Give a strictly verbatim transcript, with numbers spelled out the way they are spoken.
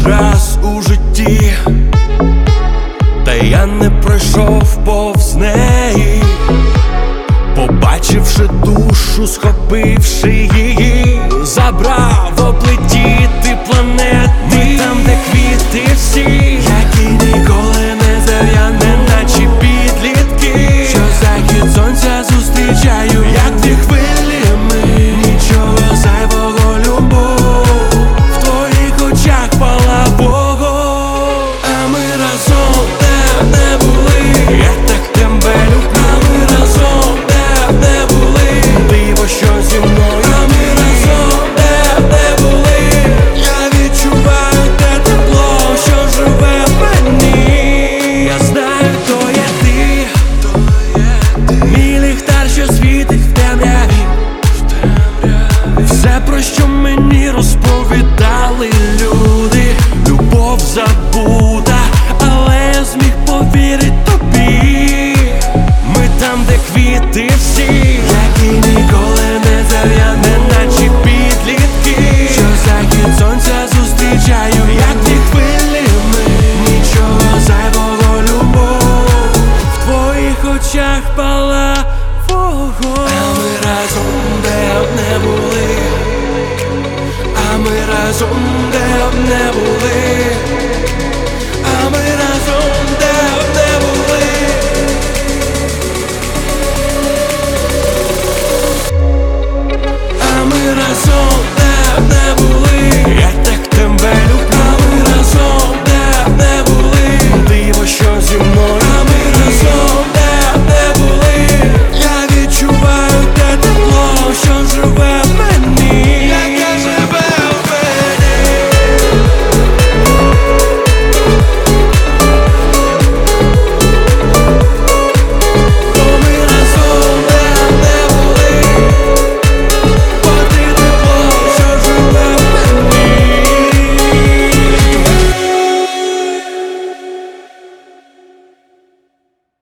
раз у житті, та я не пройшов повз неї, побачивши душу, схопивши її, забрав облетіти планети. Ми там, де квіти всі, які ніколи не зав'яне, наче підлітки, що захід сонця зустрічаю, як дві хвилі ми. Нічого зайвого, любов в твоїх очах пала вогонь. А ми разом де б не були, я так тебе люблю. А ми разом де б не були, диво, що зі мною. А ми разом де б не були, я відчуваю те тепло, що живе в мені. Я знаю, то є ти, мій ліхтар, що світить в темряві. Все, про що мені розповідали люди, любов забута, але я зміг повірить тобі. Ми там, де квіти всі, які ніколи не зав'яне, наче підлітки, що захід сонця зустрічаю, як ті хвилі ми. Нічого зайвого, любов в твоїх очах пала вогонь. А ми разом де б не були, а ми разом де б не були.